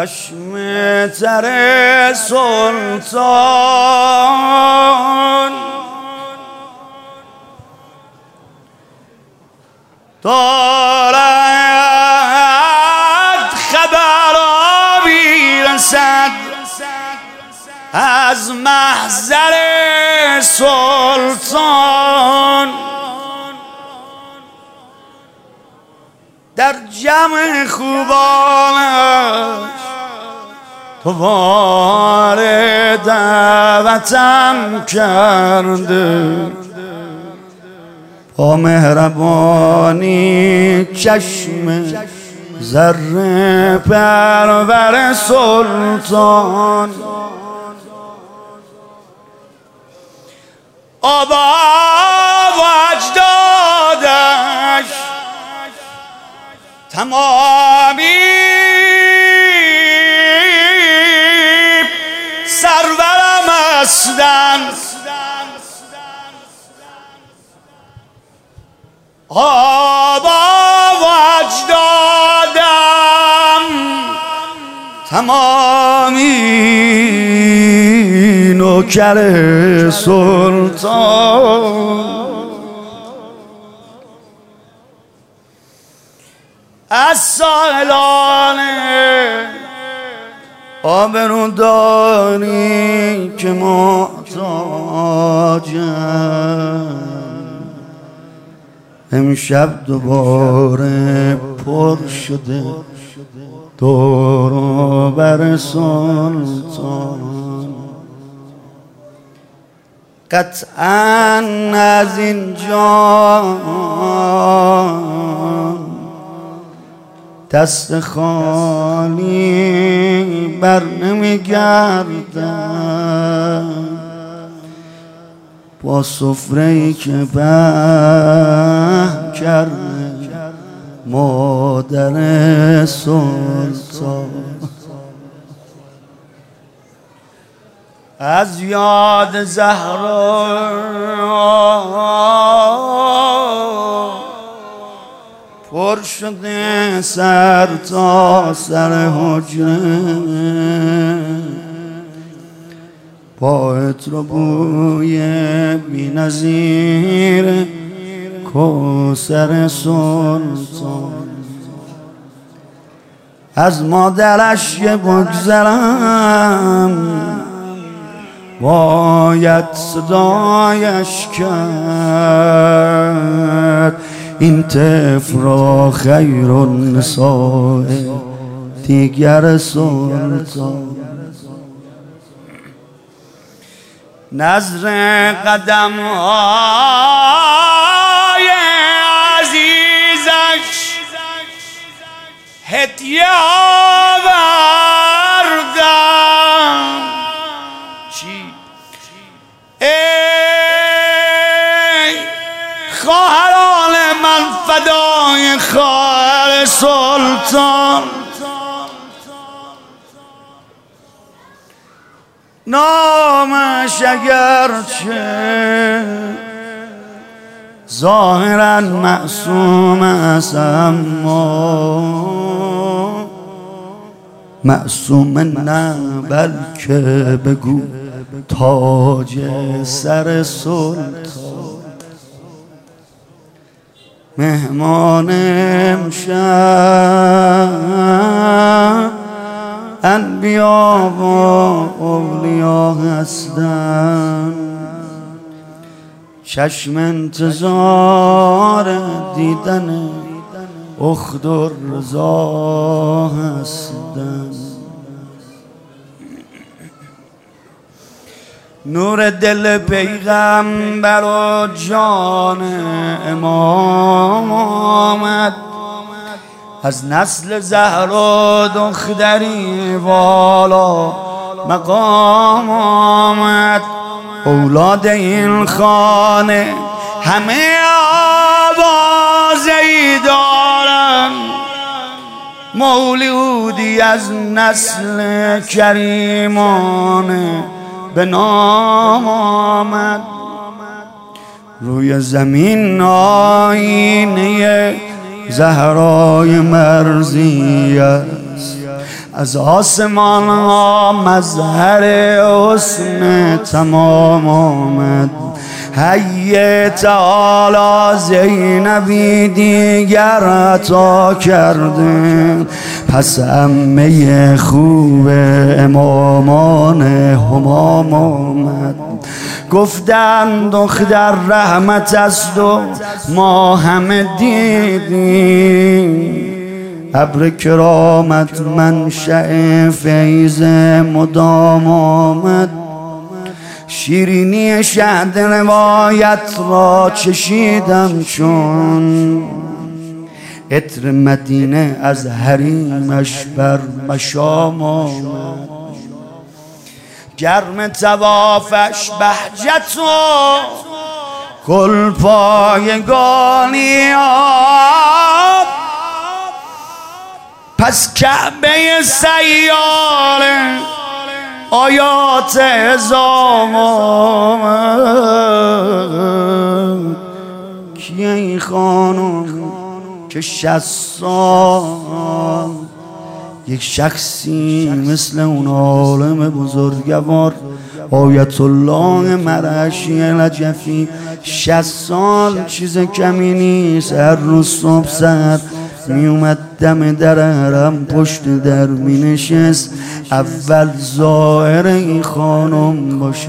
چشم تر سلطان دارد خبر میرسد از محضر سلطان. در جمع خوبانش تو وارد دعوتم کرده، با مهربانی چشم زر پرور سلطان. آبا و اجدادش تمامی سرورم هستند، آبا و اجدادم تمامی نوکر سلطان. از سائلان آبروداری که محتاجم، امشب دوباره پر شده دور و بر سلطان. قطعاً از اینجا دست خالی بر نمیگردم، با سفره‌ای که به کرده مادر سلطان. از یاد زهرا پر شده سر تا سر حجره، با عطر و بوی بی‌نظیر کوثر سلطان. از مادرش بگذرم باید صدایش کرد، این طفل را خیر النساء دیگر سلطان. نظر قدم های عزیزش هدیه آوردم. چی؟ ای خواهران من فدای خواهر سلطان، نامش اگرچه ظاهراً معصوم است، اما معصوم نه بلکه بگو تاج سر سلطان. مهمان امشب انبیا و اولیا هستند، چشم انتظار دیدن اخت رضا هستند. نور دل پیغمبر و جان امام آمد، از نسل زهرا دختری والا مقام آمد. اولاد این خانه همه آوازه‌ای دارن، مولودی از نسل کریمانه به نام آمد. روی زمین آینه زهرای مرضی است، از آسمان ها مظهر حسن تمام آمد. حی تعالی زینبی دیگر عطا کرده، پس عمه خوب امامان همام آمد. گفتن دختر رحمت است و ما همه دیدیم، ابر کرامت منشأ فیض مدام آمد. شیرینی شهد روایت را چشیدم چون عطر مدینه از حریمش بر مشام آمد. گرم طوافش بهجت و گل پایگانی آب، پس کعبه سیاره آیات هزار آمد. کیه این خانم که 60 سال یک شخصی مثل اون عالم بزرگوار آیت الله مرعشی نجفی 60 سال چیز کمی نیست. هر روز صبح سر می اومد دم در حرم پشت در می نشست اول ظاهر این خانم باشه.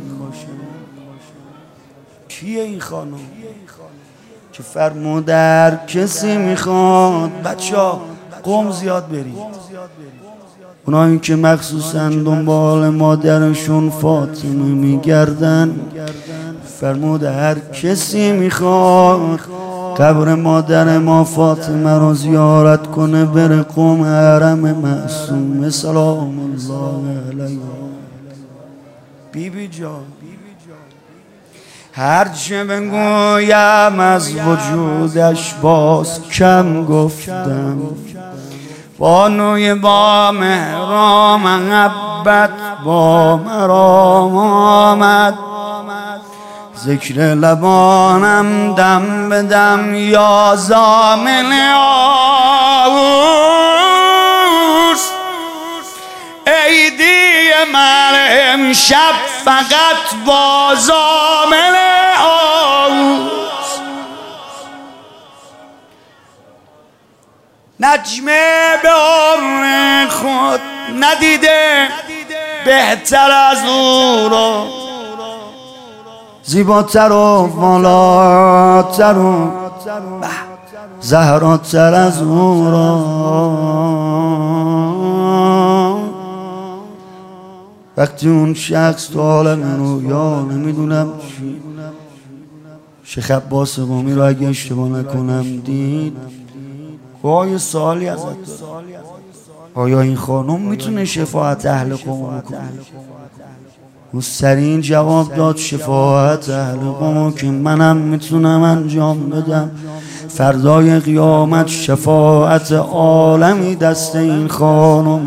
کیه این خانم که فرمود هر کسی میخواد بچه ها قوم زیاد برید، اونایی که مخصوصا دنبال مادرشون فاطمه میگردن، فرمود هر کسی میخواد قبر مادر ما فاطمه رو زیارت کنه بره قم حرم معصومه سلام الله علیها. بیبی جان هرچه بگویم از وجودش باز کم گفتم، بانوی با مهرام محبت با مرام آمد. ذکر لبانم دم به دم یا زامن آووز، عیدی من امشب فقط با زامن آووز. نجمه به عمر خود ندیده بهتر از او را، زیباتر و والاتر و زهراتر از او را. وقتی اون شخص تو عالم رویا نمیدونم شیخ عباس قمی رو اگه اشتباه نکنم دید، آیا سوالی ازت دارم، آیا این خانم میتونه شفاعت اهل قم کنه؟ مسترین جواب داد شفاعت اهل قم که منم میتونم انجام بدم. فردای قیامت شفاعت عالمی دست این خانم.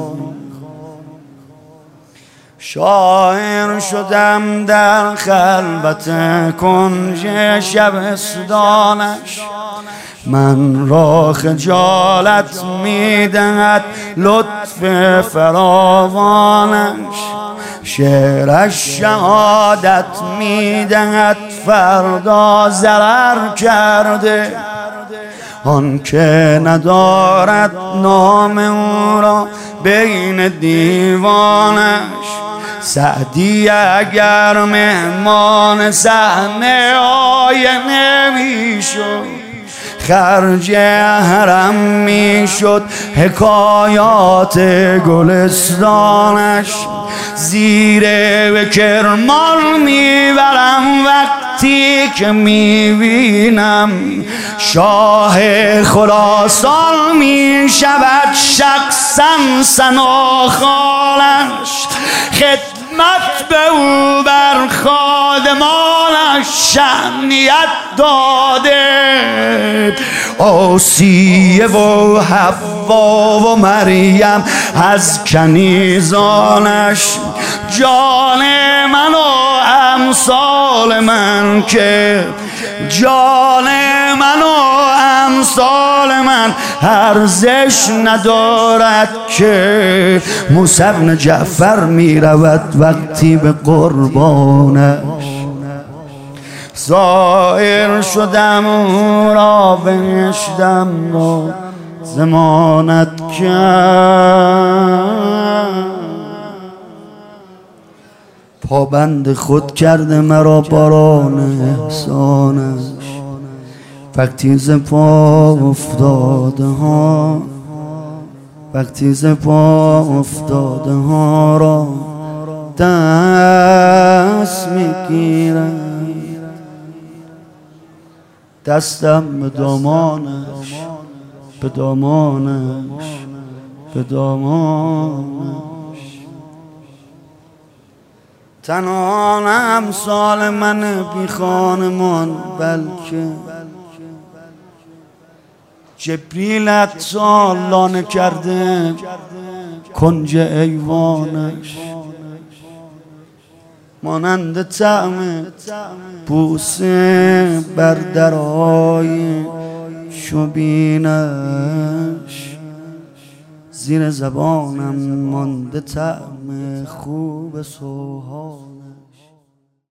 شاعر شدم در خلوت کنج شبستانش، من را خجالت میدهد لطف فراوانش. شعرش شهادت میدهد فردا ضرر کرده، آن که ندارد نام او را بین دیوانش. سعدی اگر مهمان صحنه آینه میشد، خرج حرم میشد حکایات گلستانش. زیر به کرمان میبرم وقتی که میبینم شاه خراسان میشود شخصا ثناخوانش. خدمت به او بر خادمانش شأنیت داده، آسیه و حوا و مریم از کنیزانش. جان من و امثال من که جان من و امثال من من ارزش ندارد که موسی بن جعفر می رود وقتی به قربانش ظاهر شدم او را بهشتم را ضمانت کرد پابند خود کرده مرا باران احسانش وقتی ز پا افتاده ها وقتی ز پا افتاده ها را دست میگیرم دستم به دامانش به دامانش به دامانش تنها نه امثال من بی خانمان بلکه جبریل حتی لانه کرده کنج ایوانش مانند طعم بوسه بر درهای شبینش زیر زبانم مانده طعم خوب سوهانش